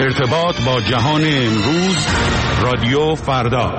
ارتباط با جهان امروز، رادیو فردا.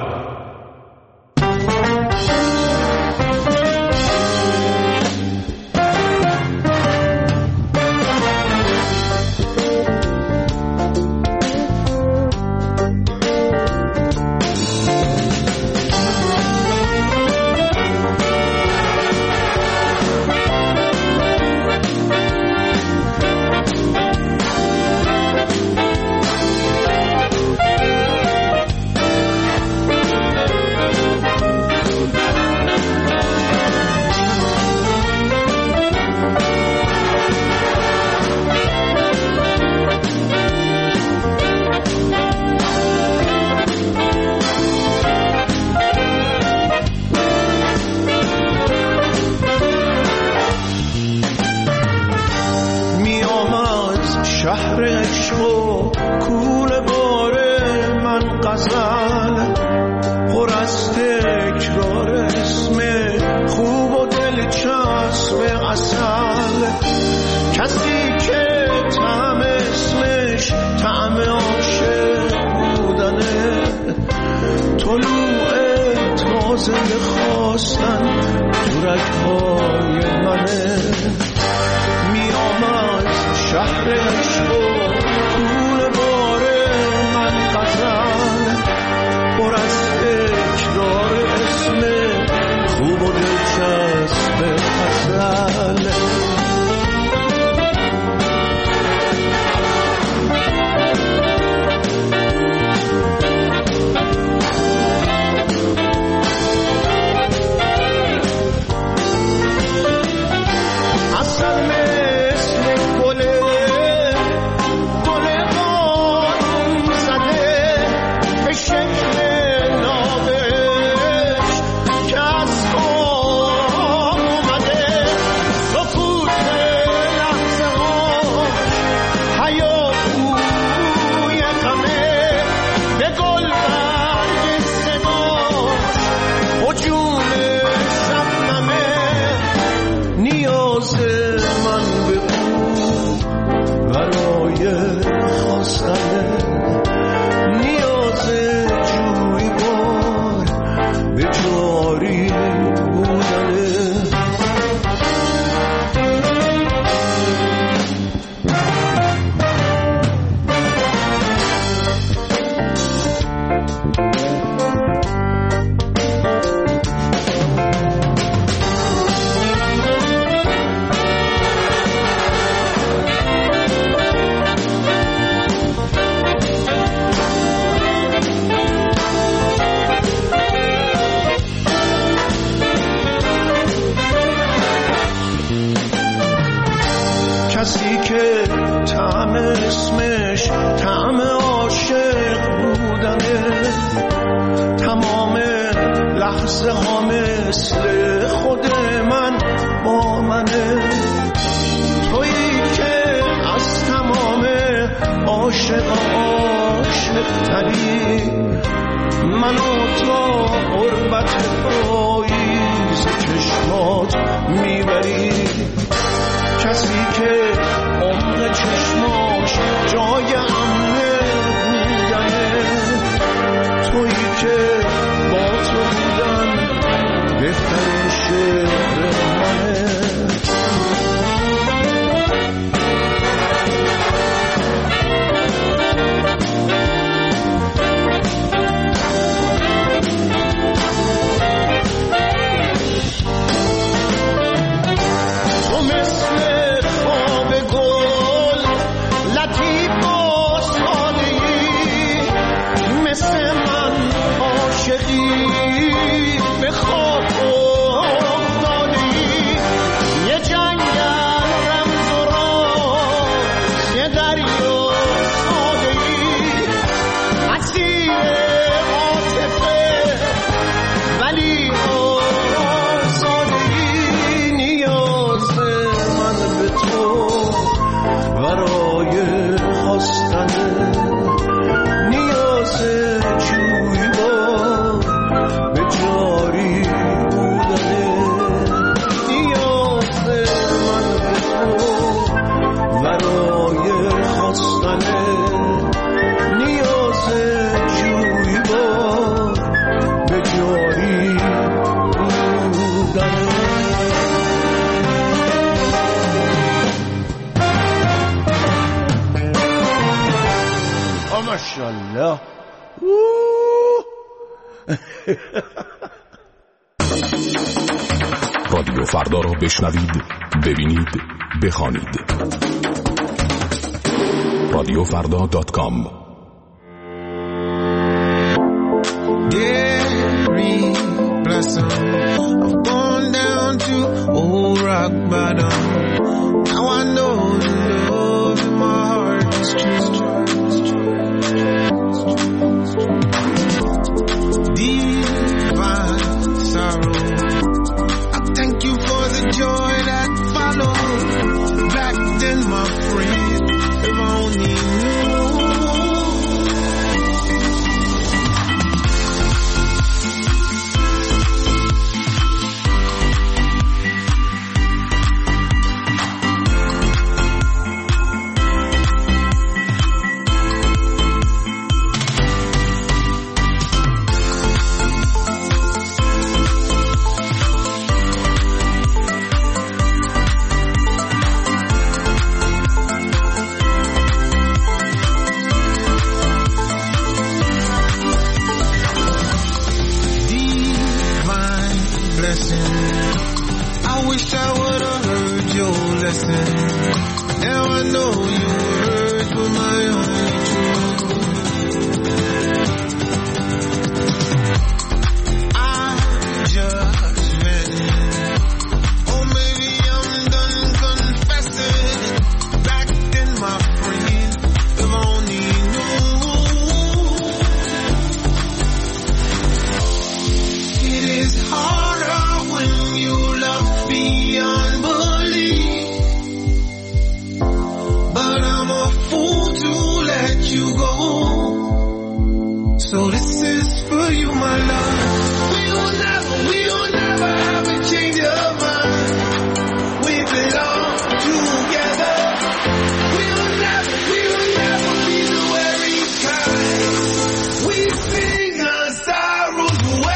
ماشاءالله. رادیو فردا را بشنوید، ببینید، بخوانید. رادیوفردا.com. Every blessing I've gone down to old rock bottom. Now I know the love in my heart is true. Divine sorrow, I thank you for the joy that followed. Back then, my friend, if I only knew. I wish I would have heard your lesson. Now I know your words were my only truth. I just vented. Oh, maybe I'm done confessing. Back then, my friend, if I only knew. It is harder when you love beyond belief, but I'm a fool to let you go. So this is for you, my love. We'll never have a change of mind. We belong together. We'll never be the weary kind. We sing our sorrows away.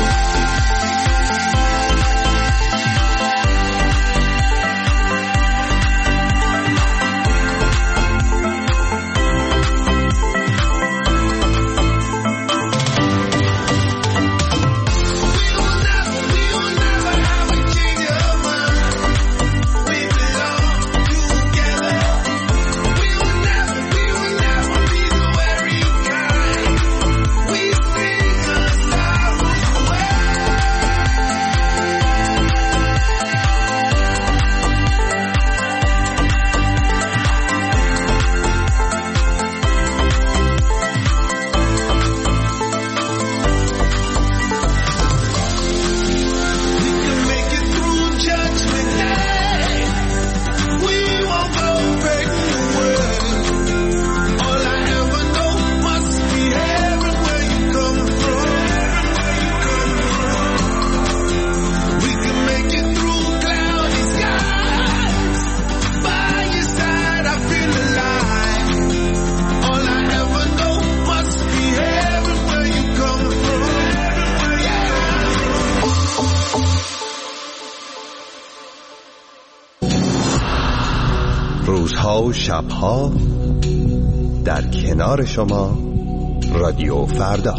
روزها و شبها در کنار شما رادیو فردا.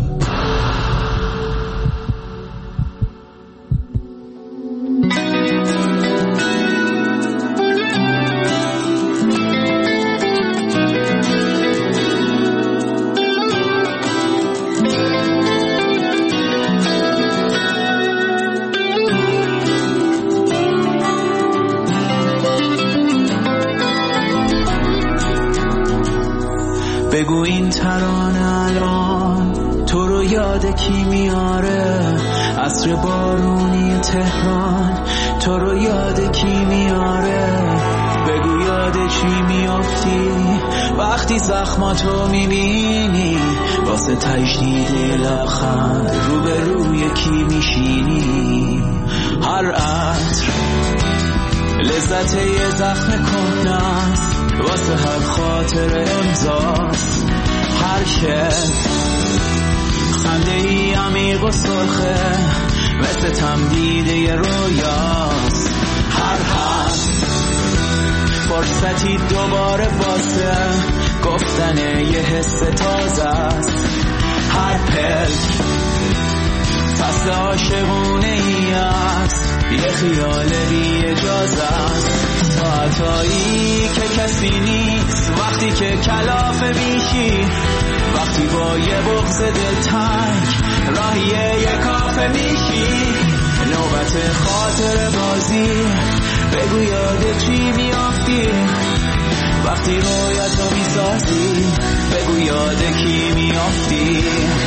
بگو این ترانه الان تو رو یاد کی میاره؟ عصر بارونی تهران تو رو یاد کی میاره؟ بگو یاد چی میافتی وقتی زخماتو میبینی؟ واسه تجدید لبخند روبروی کی میشینی؟ هر عطر لذت یه زخم کهنه‌ست، واسه هر خاطر امضاست. هر کس خنده ای عمیق و سرخه مثل تمدید یه رویاست. هر فرصتی دوباره واسه گفتن گفتن یه حس تازه است. هر پلک فصل عاشقونه ای است، یه خیال بی اجازه است. ساعتایی که کسی نیست، وقتی که کلافه میشی، وقتی با یه بغض دلتنگ راهی یه کافه میشی. نوبت خاطر بازی، بگو یاد چی میافتی، وقتی رویتو میسازی، بگو یاد کی میافتی.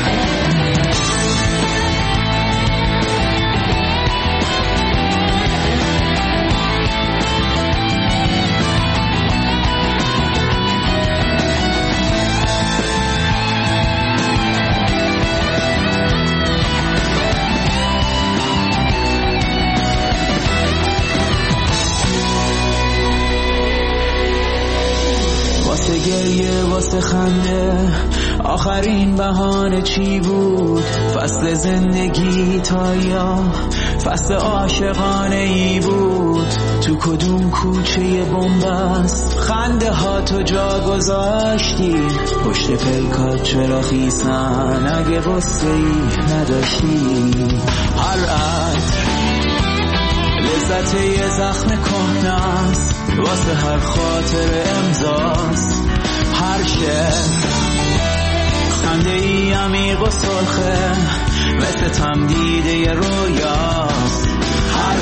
واسه گریه واسه خنده آخرین بهانه چی بود؟ فصل زندگی تا یا فصل عاشقانه ای بود؟ تو کدوم کوچه بنبست خنده ها تو جا گذاشتی؟ پشت پلکات چرا خیسن اگه غصه ای نداشتی؟ هر عطر لذت یه زخم کهنه است، واسه هر خاطر امضاست. هر شعر خنده ای عمیق و سرخه، مثل تمدید یه رویاست. هر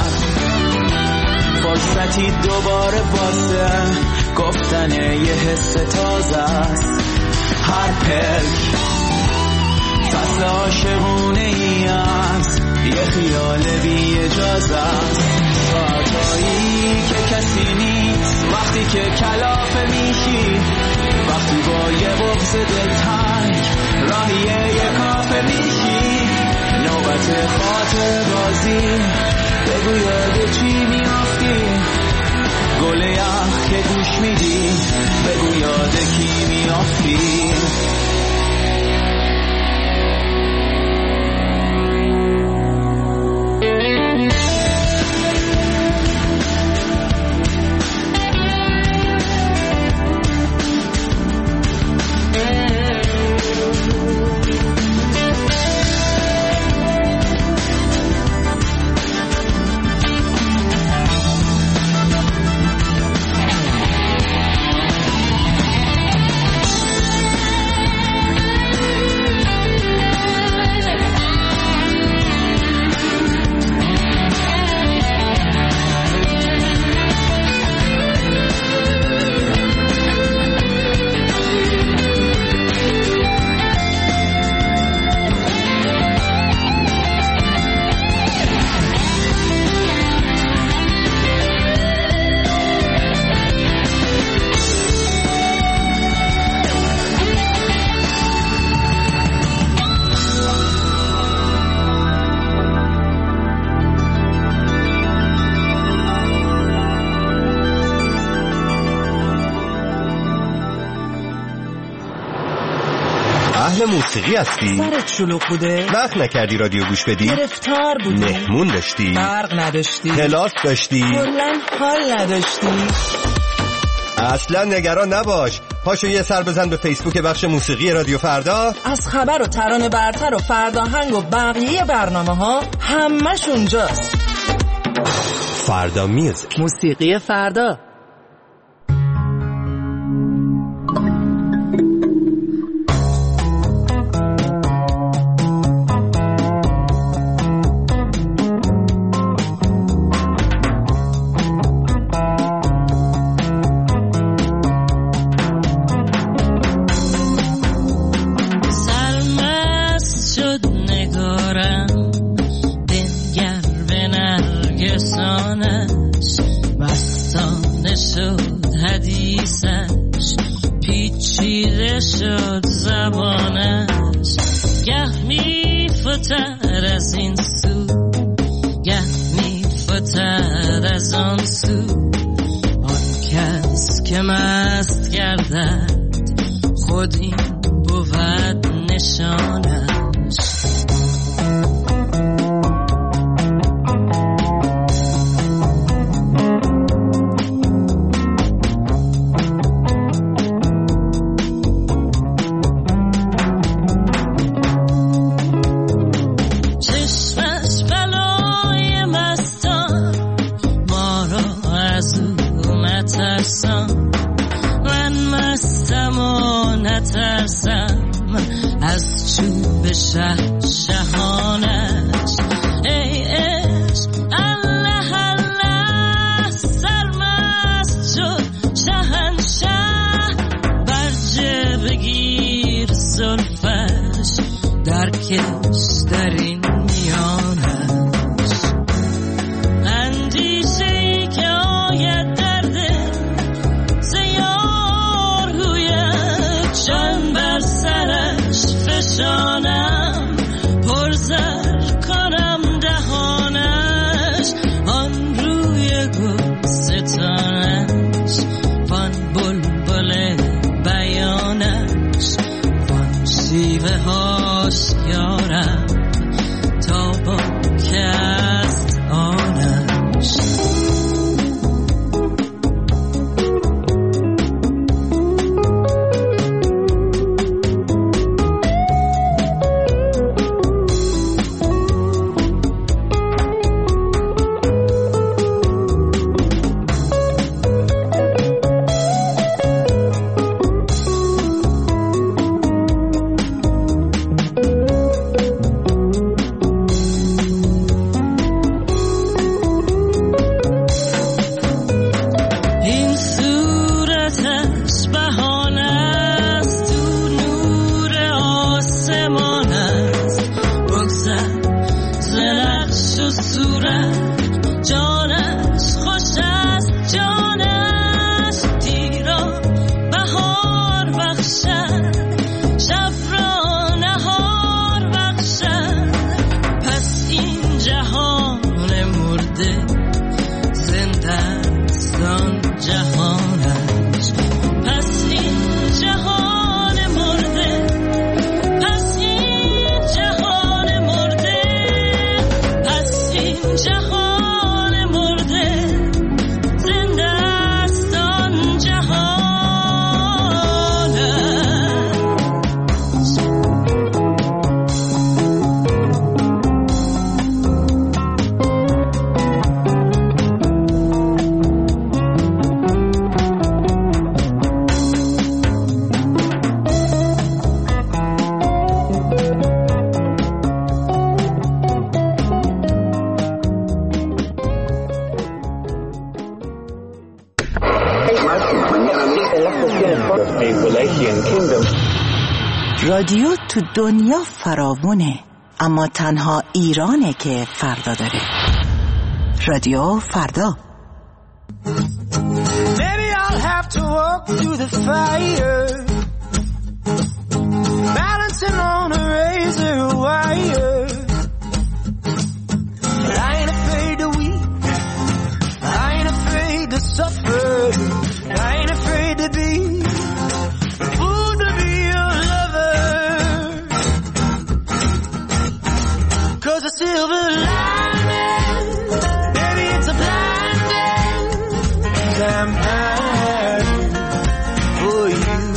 فرصتی دوباره واسه گفتن یه حس تازه است. هر پلک فصل عاشقونه ای است، یه خیال بی اجازه است. ساعتایی که کسی نیست، وقتی که کلافه میشی، وقتی با یه بغض دلتنگ راهی یه کافه میشی. نوبت خاطر بازی، بگو یاد چی میافتی، گل یخ که گوش میدی، بگو یاد کی میافتی. موسیقی هستی؟ سرت شلوغ بوده؟ وقت نکردی رادیو گوش بدی؟ گرفتار بودی؟ مهمون داشتی؟ برق نداشتی؟ کلاس داشتی؟ کلاً حال نداشتی؟ اصلا نگران نباش، پاشو یه سر بزن به فیسبوک بخش موسیقی رادیو فردا. از خبر و ترانه برتر و فرداهنگ و بقیه برنامه ها همش اونجاست. فردا میوزیک، موسیقی فردا. میترسم از چوب شهانش. ای عشق الله الله سرمست شد شهنشه، برجه بگیر زلفش درکش در این میانش. اندیشه‌ای که آید درده زیار رویت، جان بر سرش فشانم پرزر کنم دهانش. آن روی گلستانش وان بلبل بیانش، وان شیوه هاش یارم تا با که است آنش. رادیو تو دنیا فراوونه، اما تنها ایرانه که فردا داره. رادیو فردا. Maybe I'll have to walk through the fire, balancing on a razor wire. I ain't afraid to weep, I ain't afraid to suffer, I ain't afraid to be fool to be your lover. 'Cause a silver lining, baby, it's a blinding. I'm hiding for you.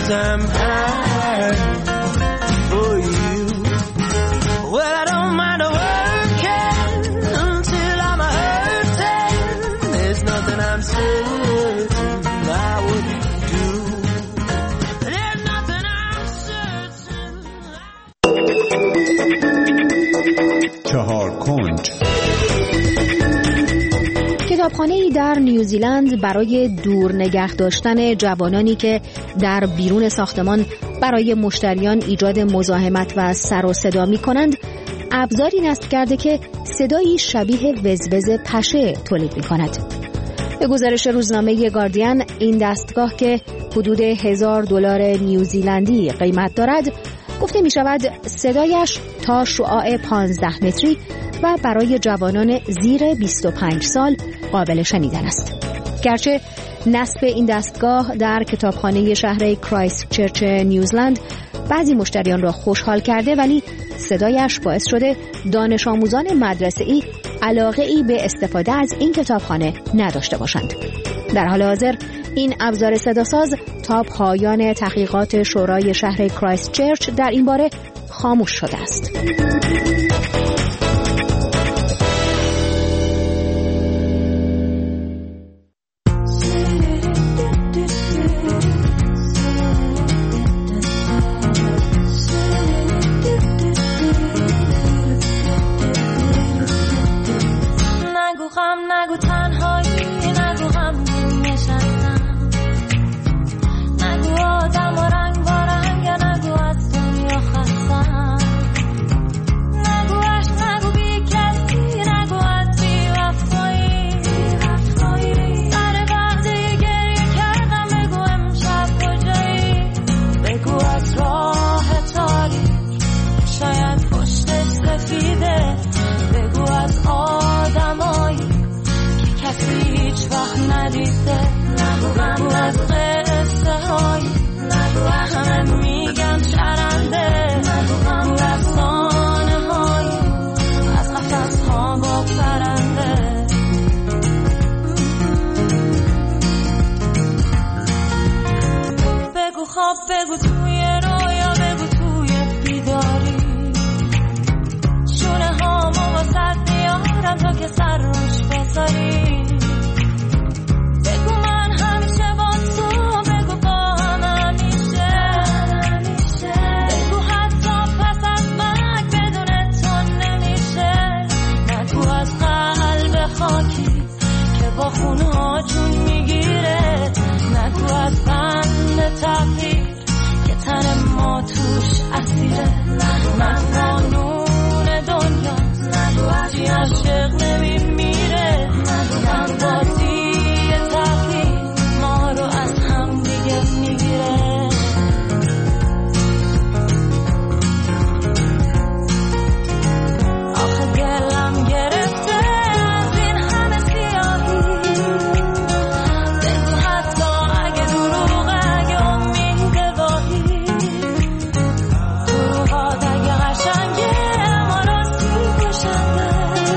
I'm high for you. Well, I don't mind working until I'm hurting. There's nothing I'm certain I wouldn't do. There's nothing I'm certain. چهار کنج. کتابخانه‌ای در نیوزیلند برای دور نگه داشتن جوانانی که در بیرون ساختمان برای مشتریان ایجاد مزاحمت و سر و صدا می‌کنند، ابزاری نصب کرده که صدایی شبیه وزوز پشه تولید می‌کند. به گزارش روزنامه گاردین، این دستگاه که حدود $1000 نیوزیلندی قیمت دارد، گفته می‌شود صدایش تا شعاع 15 متری و برای جوانان زیر 25 سال قابل شنیدن است. گرچه نصب این دستگاه در کتابخانه شهر کرایست چرچ نیوزلند بعضی مشتریان را خوشحال کرده، ولی صدایش باعث شده دانش آموزان مدرسه‌ای علاقه‌ای به استفاده از این کتابخانه نداشته باشند. در حال حاضر این ابزار صداساز تا پایان تحقیقات شورای شهر کرایست چرچ در این باره خاموش شده است. نگو تنهایی، نگو غمگین نشستم، نگو آدم و رنگ با رنگ، نگو از دنیا خستم، نگو عشق، نگو بی کسی، نگو از بی وفایی، سر وقتی گریه کردم، بگو امشب کجایی، بگو از راه تاریک شاید پشتش سفیده، بگو از آدمایی کسی هیچ وقت ندیده، نگو از قصه های همه میگن شرنده، نگو از خانه های از قفص ها با پرنده، بگو خواب، بگو توی رویا، بگو توی بیداری، شونه هامو با سر بیارم تا که سر روش بذاری، بگو من همیشه با تو، بگو با هم همیشه، بگو حتی پس از مرگ بدون تو نمیشه، نگو از قلب خاکی که با خونه ها جون میگیره، نگو از بند تقدیر که تن ما توش اسیره، من قانون دنیا چی عاشق نمیمیره، من بازی تقدیر ما رو از هم دیگه میگیره، آخه دلم گرفته از این همه سیاهی، بگو حتی اگه دروغه، اگه امید واهی، دروغات اگه قشنگه ما راستی کشنده،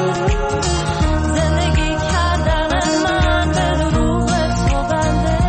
زندگی کردن من به دروغ تو بنده،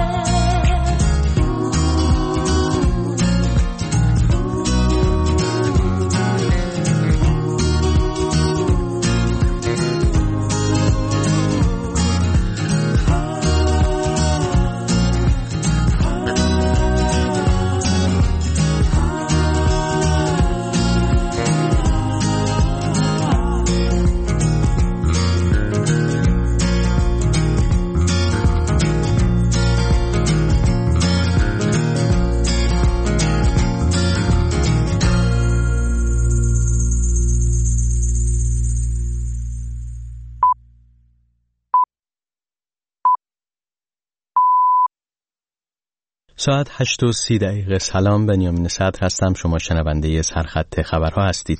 ساعت 8:30. سلام، بنیامین صدر هستم. شما شنونده سرخط خبرها هستید.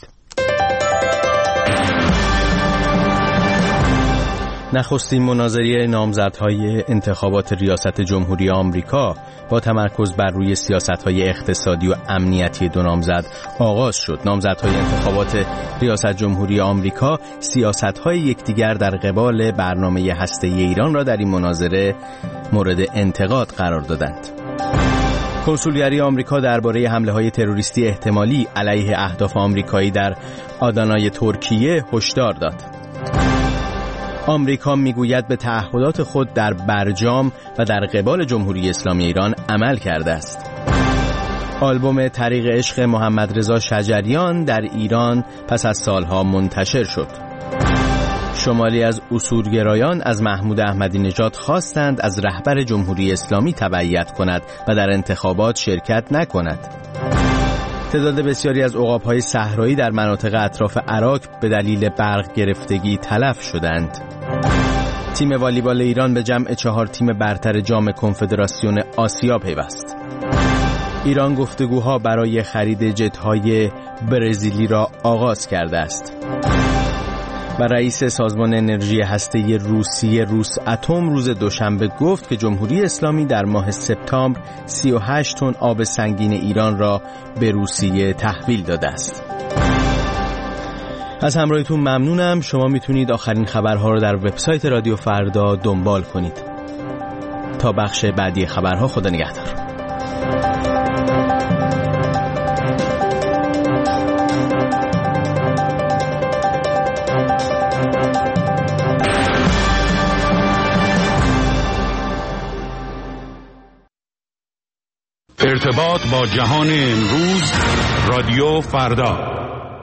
نخستین مناظره نامزدهای انتخابات ریاست جمهوری آمریکا با تمرکز بر روی سیاست‌های اقتصادی و امنیتی دو نامزد آغاز شد. نامزدهای انتخابات ریاست جمهوری آمریکا سیاست‌های یکدیگر در قبال برنامه هسته‌ای ایران را در این مناظره مورد انتقاد قرار دادند. کنسولگری آمریکا درباره حمله‌های تروریستی احتمالی علیه اهداف آمریکایی در آدانای ترکیه هشدار داد. آمریکا میگوید به تعهدات خود در برجام و در قبال جمهوری اسلامی ایران عمل کرده است. آلبوم طریق عشق محمد رضا شجریان در ایران پس از سالها منتشر شد. شمالی از اصولگرایان از محمود احمدی نژاد خواستند از رهبر جمهوری اسلامی تبعیت کند و در انتخابات شرکت نکند. تعداد بسیاری از عقاب‌های صحرایی در مناطق اطراف عراق به دلیل برق گرفتگی تلف شدند. تیم والیبال ایران به جمع 4 تیم برتر جام کنفدراسیون آسیا پیوست. ایران گفتگوها برای خرید جت‌های برزیلی را آغاز کرده است. و رئیس سازمان انرژی هسته‌ای روسیه روساتم روز دوشنبه گفت که جمهوری اسلامی در ماه سپتامبر 38 تن آب سنگین ایران را به روسیه تحویل داده است. از همراهیتون ممنونم. شما میتونید آخرین خبرها رو در وبسایت رادیو فردا دنبال کنید. تا بخش بعدی خبرها، خدا نگهدار. ارتباط با جهان امروز، رادیو فردا.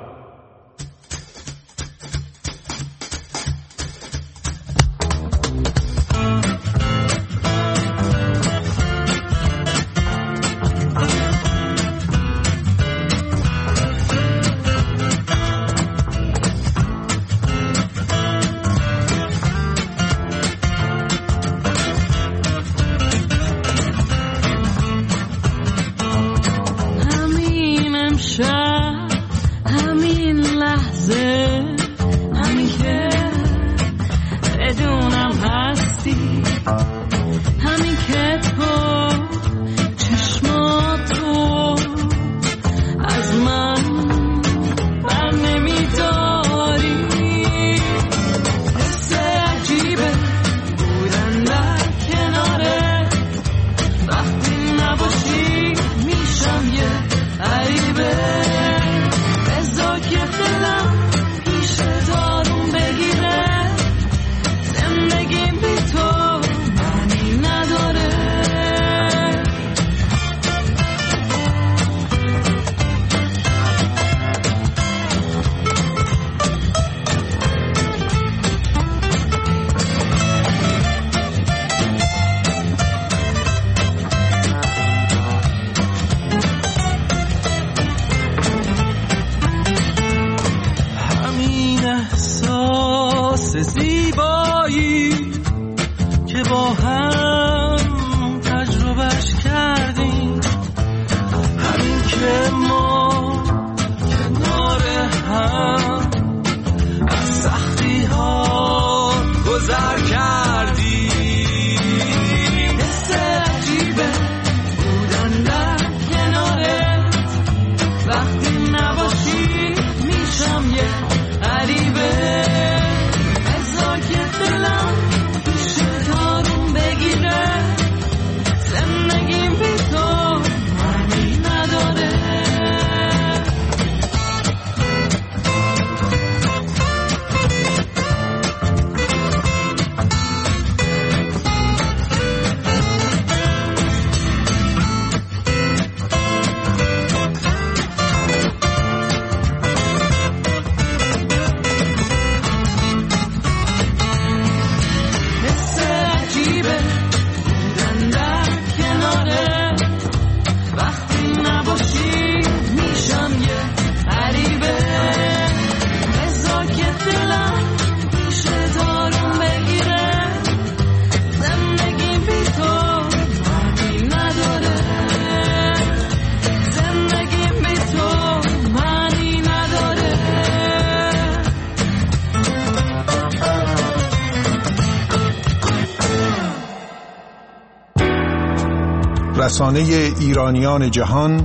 رسانه ایرانیان جهان،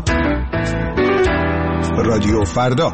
رادیو فردا.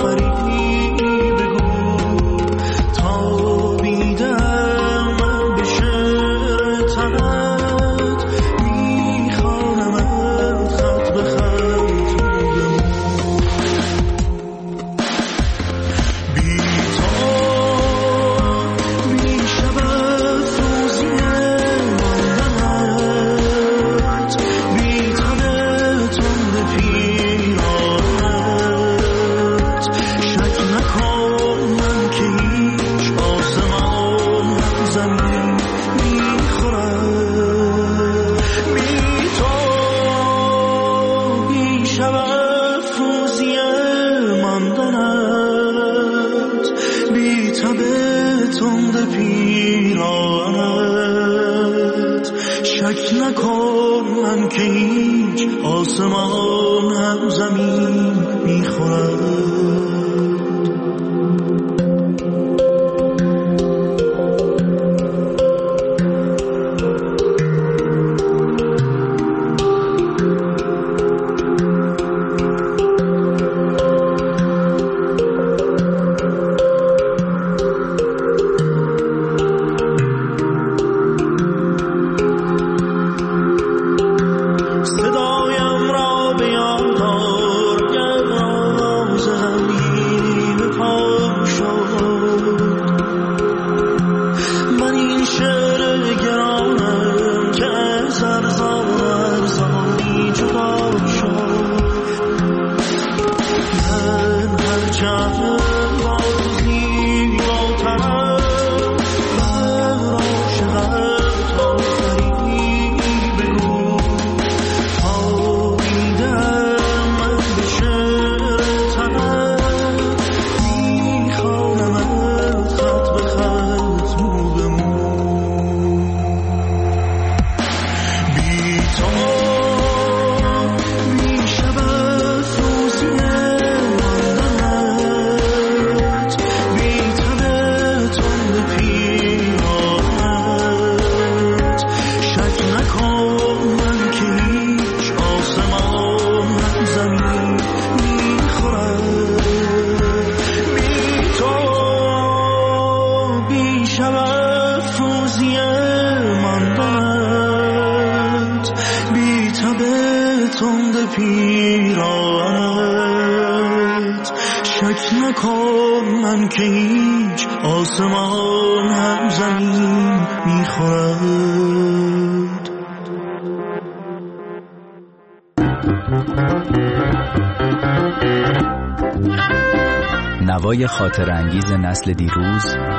نوای خاطر انگیز نسل دیروز،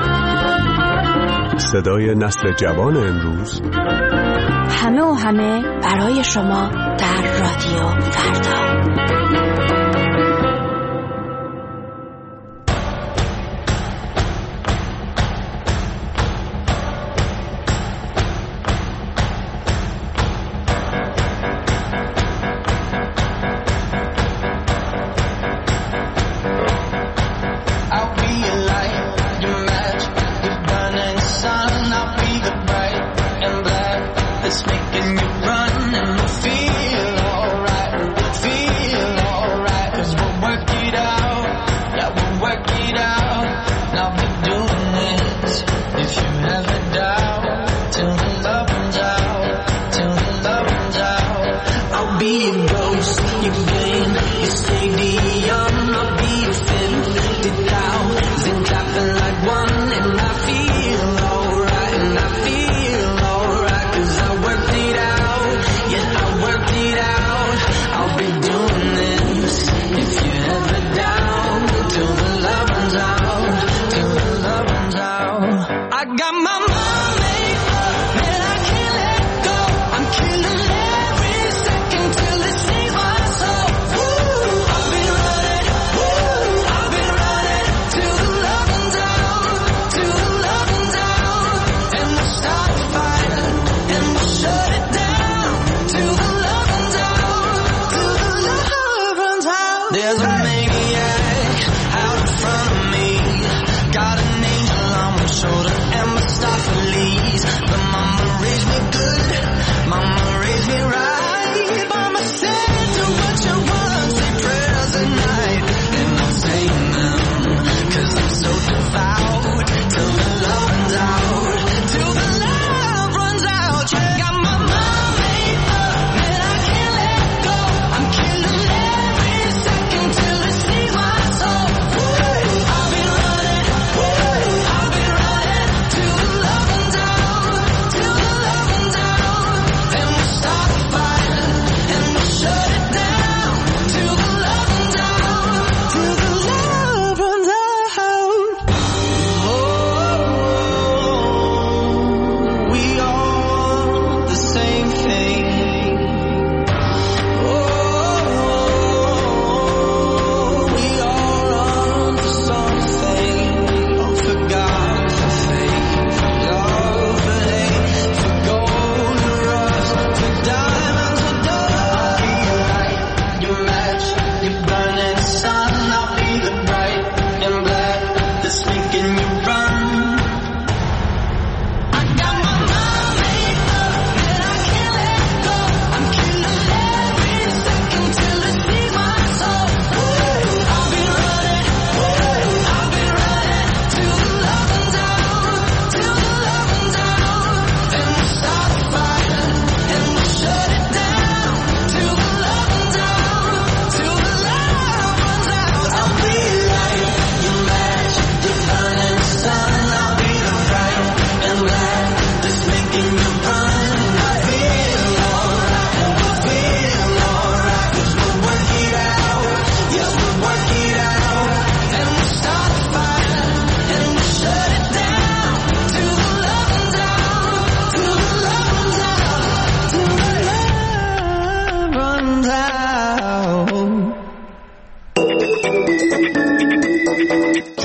صدای نسل جوان امروز، همه و همه برای شما در رادیو فردا. It's making you run and feel alright, feel alright.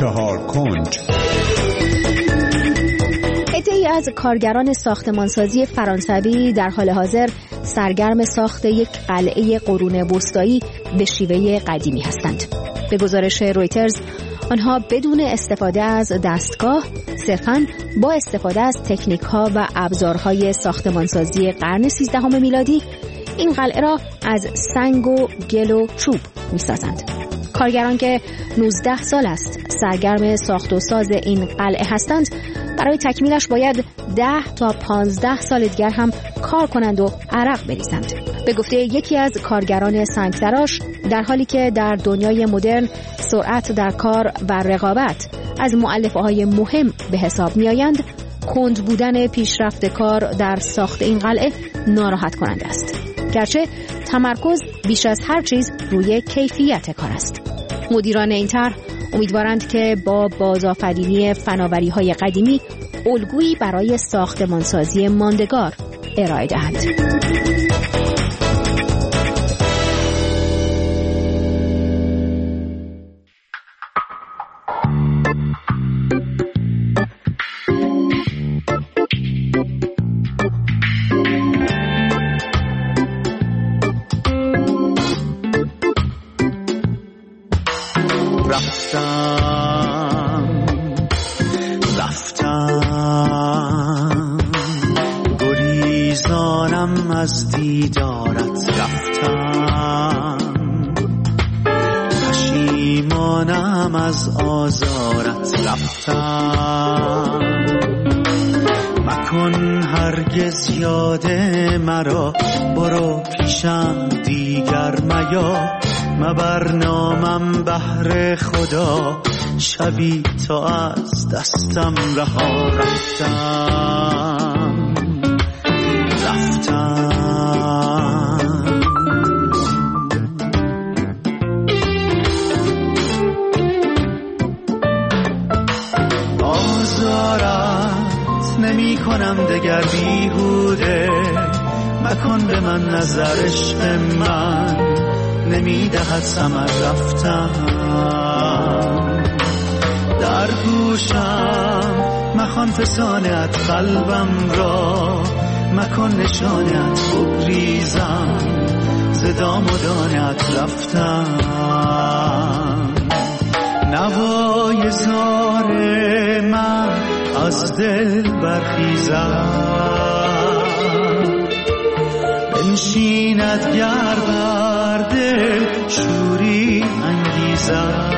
4 کنج. عده‌ای از کارگران ساختمانسازی فرانسوی در حال حاضر سرگرم ساخت یک قلعه قرون وسطایی به شیوه قدیمی هستند. به گزارش رویترز آنها بدون استفاده از دستگاه صرفاً با استفاده از تکنیک‌ها و ابزارهای ساختمانسازی قرن 13 میلادی این قلعه را از سنگ و گل و چوب می‌سازند. کارگران که 19 سال است سرگرم ساخت و ساز این قلعه هستند برای تکمیلش باید 10 تا 15 سال دیگر هم کار کنند و عرق بریزند. به گفته یکی از کارگران سنگ‌تراش، در حالی که در دنیای مدرن سرعت در کار و رقابت از مؤلفه‌های مهم به حساب می‌آیند، کند بودن پیشرفت کار در ساخت این قلعه ناراحت کننده است. گرچه تمرکز بیش از هر چیز روی کیفیت کار است. مدیران این طرح امیدوارند که با بازآفرینی فناوری‌های قدیمی الگویی برای ساختمانسازی ماندگار ارائه دهند. رفتم گریزانم از دیدارت، رفتم پشیمانم از آزارت، رفتم مکن هرگز یاد مرا، برو پیشم دیگر میا، مبر نامم بهر خدا، شبی تا از دستم رها، رفتم رفتم آزارت نمی کنم دگر بیهوده، مکن به من نظر عشق من نمی دهد ثمر، رفتم در گوشم مخوان فسانت قلبم را، مکن نشانت بگریزم ز دام و دانت، رفتم نوای زار من از دل برخیزم، بنشیند گر بر دل شوری انگیزم،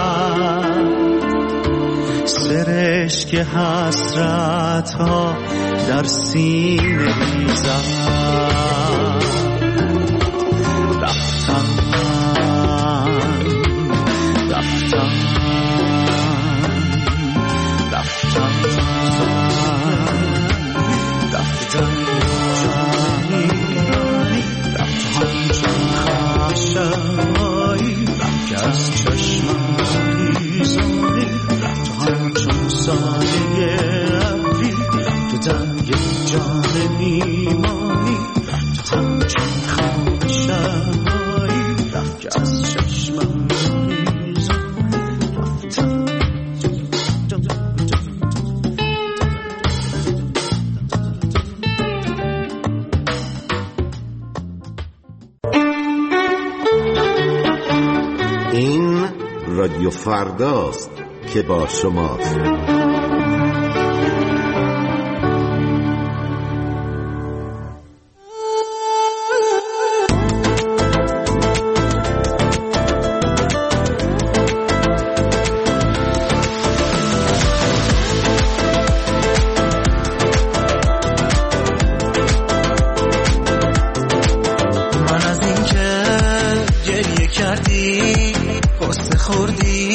سرشک حسرت ها در سینه ریزم، رفتم رفتم رفتم رفتم رفتم چون خشمایی رفت از چشمم بیزاری، رفتم چون سایه ابری تو تنگ جان میمانی، رفتم چون خشمایی رفت از چشمم بیزاری، رفتم این رادیو فرداست که با شماست. من از این که گریه کردی قصه خوردی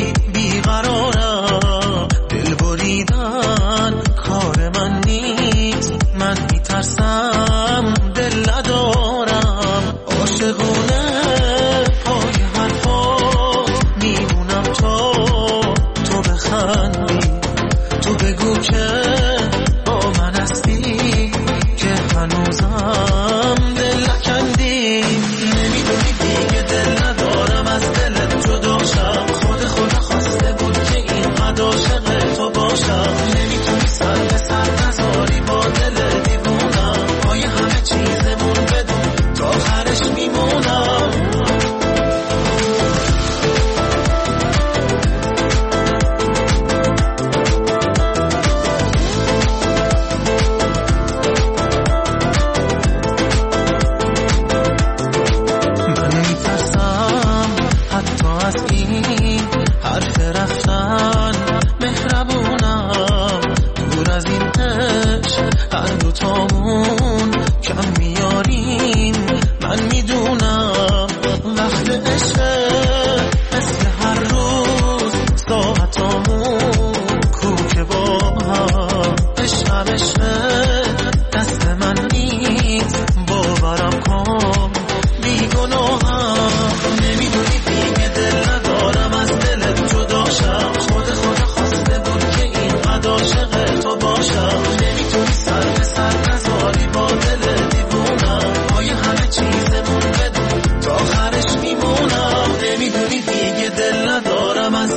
بیقرارم، دل بریدن کار من نیست، من میترسم دل ندارم، عاشقونه پای حرفا میمونم تا تو بخندی، تو بگو که با من هستی که هنوزم دل نکندی، نمیدونی دیگه دل ندارم از دلت جدا شم، خود خدا خواسته بود که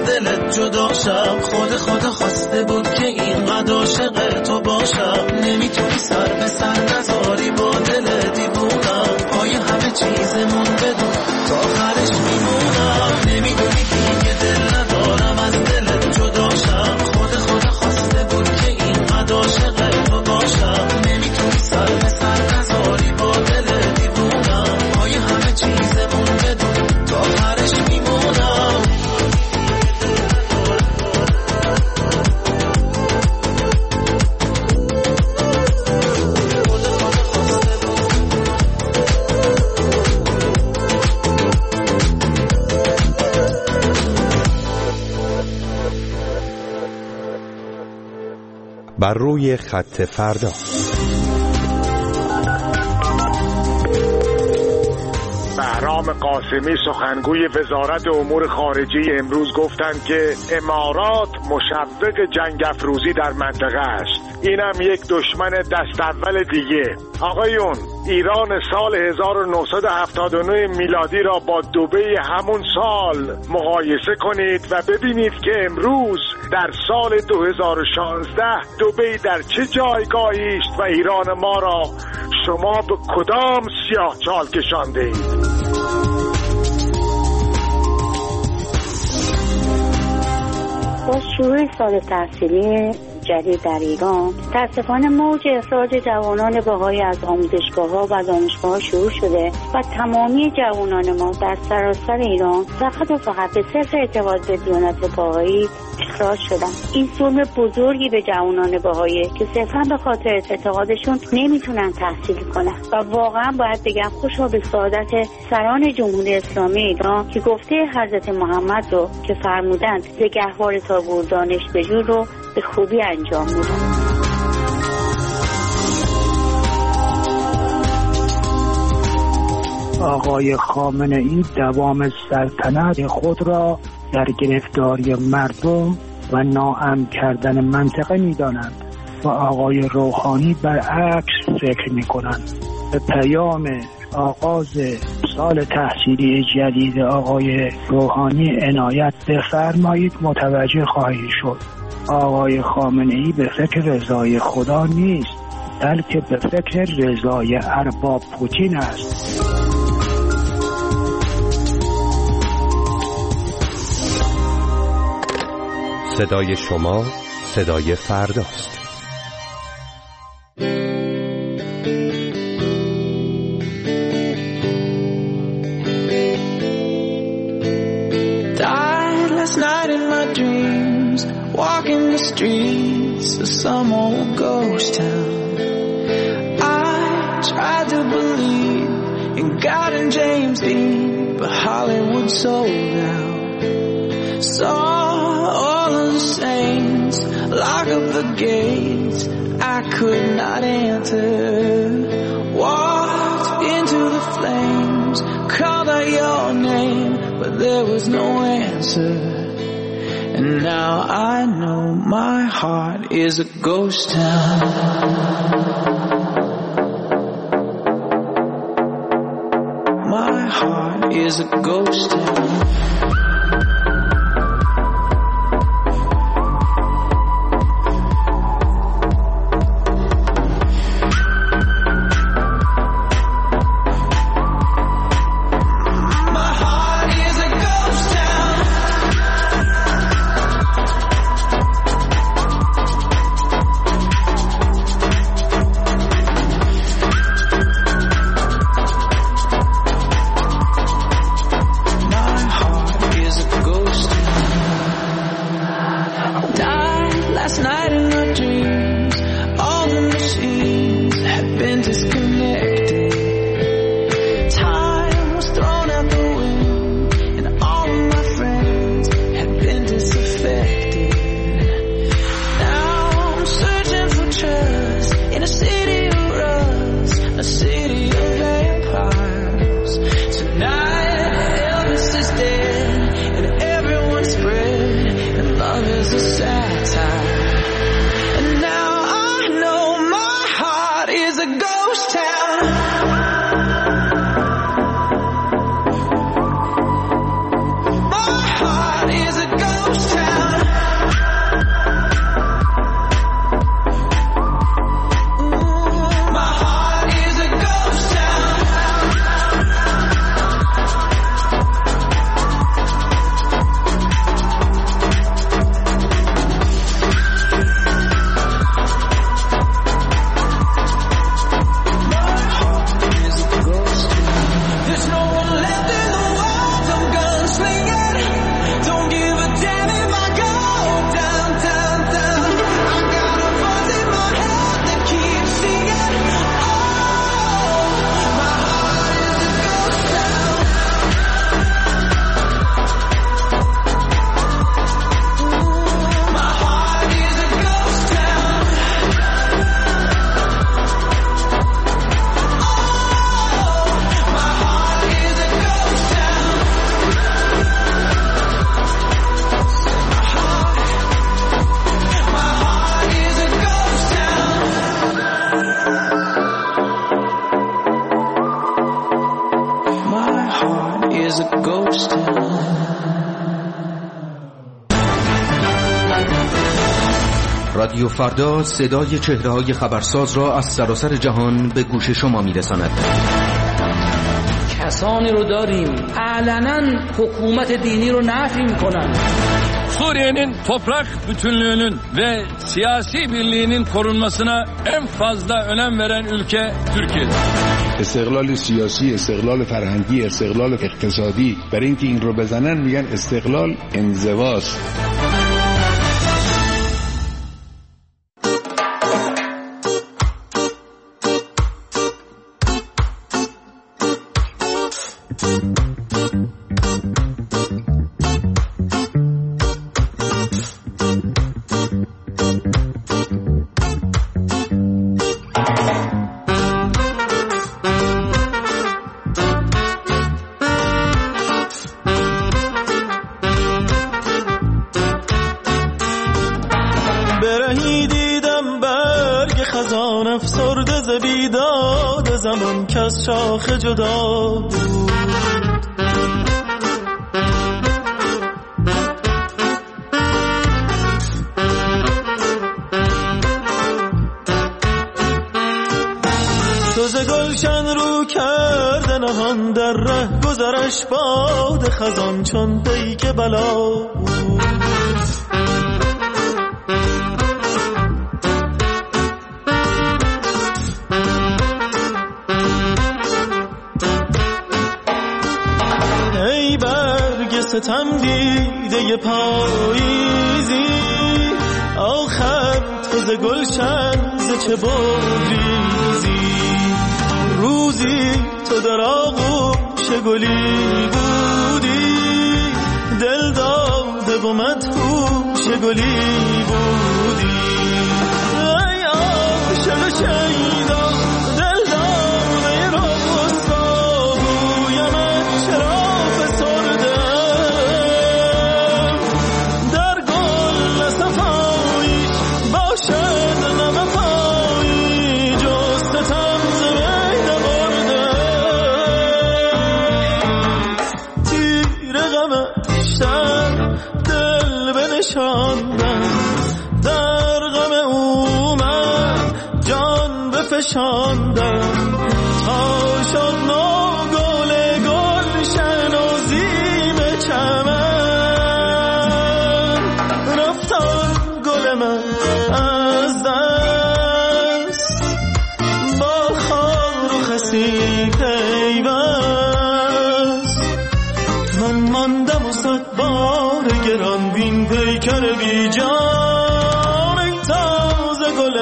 دلت جداشم. خود خواسته بود که اینقدر عاشق تو باشم. نمیتونی سر به سر نذاری با دل دیوونم. پای همه چیزمون بدون تا آخرش میمونم. نمیدونی دیگه دل ندارم از دلت جداشم. خود خواسته بود که اینقدر عاشق تو باشم. نمیتونی سر به سر نذاری با دل دیوونم. پای همه چیزمون بدون تا آخرش میمونم. بر روی خط فردا. بهرام قاسمی سخنگوی وزارت امور خارجه امروز گفتند که امارات مشوق جنگ افروزی در منطقه است. اینم یک دشمن دست اول دیگه. آقایون، ایران سال 1979 میلادی را با دبی همون سال مقایسه کنید و ببینید که امروز در سال 2016 دبی در چه جایگاهی است و ایران ما را شما به کدام سیاهچال کشانده اید؟ با شروع سال تحصیلی جدید در ایران متاسفانه موج اخراج جوانان بهایی از آموزشگاه‌ها و دانشگاه‌ها شروع شده و تمامی جوانان ما در سراسر ایران فقط و فقط به صرف اعتقاد به دیانت بهایی اخراج شدن. این ظلم بزرگی به جوانان بهایی که صرفاً به خاطر اعتقادشون نمیتونن تحصیل کنن و واقعا باید بگم خوشا به سعادت سران جمهوری اسلامی ایران که گفته حضرت محمد رو که فرمودند نگهوار تابور دانش بجو رو به خوبی انجام میدن. آقای خامنه‌ای دوام سلطنت خود را در گرفتاری مردم و ناامن کردن منطقه می‌دانند و آقای روحانی برعکس فکر می‌کنند. به پیام آغاز سال تحصیلی جدید آقای روحانی عنایت بفرمایید متوجه خواهید شد. آقای خامنه‌ای به فکر رضای خدا نیست، بلکه به فکر رضای ارباب پوتین است. صدای شما صدای فرداست. Died last night in my dreams, walking the streets of some old ghost town. I tried to believe in God and James Dean, but Hollywood sold out. Saw all of the saints lock up the gates I could not enter. Walked into the flames, called out your name, but there was no answer. And now I know my heart is a ghost town. My heart is a ghost town. Ghost رادیو فردا صدای چهره‌های خبرساز را از سراسر جهان به گوش شما می‌رساند. کسانی رو داریم علنا حکومت dini رو نفی می‌کنن. Suriye'nin toprak bütünlüğünün ve siyasi birliğinin korunmasına en fazla önem veren ülke Türkiye'dir. استقلال سیاسی، استقلال فرهنگی، استقلال اقتصادی، برای اینکه این رو بزنن میگن استقلال انزواست. شاخ جدا بود سوز گلشن رو کرده نهان در ره گذرش باد خزان چون پیک بلا بود ستم دیده پاییزی آخر تو ز گلشن ز چه بگریزی روزی تو در آغوش گلی بودی دل داده و مدهوش گلی بودی ای عاشق شیدا دل داده را بسکاهوی من چرا در غم او من جان بفشاندم تا شد نو گل گلشن و زیب چمن رفتان گل من از دست با خار و خسی پیوست من ماندم و صد بار گران بین پیکر بی جان ای تازه گل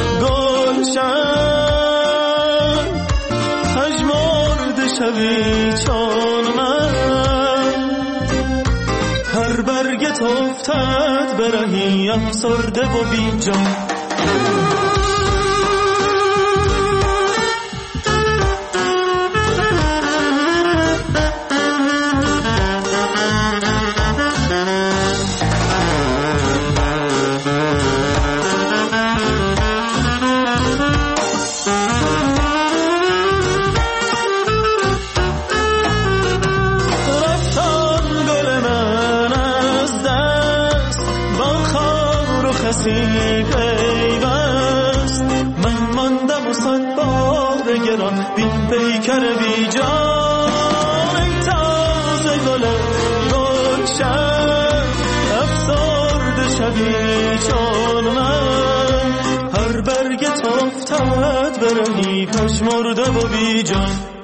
گلشن پژمرده شوی چون من هر برگت افتد برهی افسرده و بی جان پیوست من ماندم و صد بار گران بین پیکر بی جان ای تازه گل گلشن افسرده شوی چون من هر برگت افتد برهی پژمرده و بی جان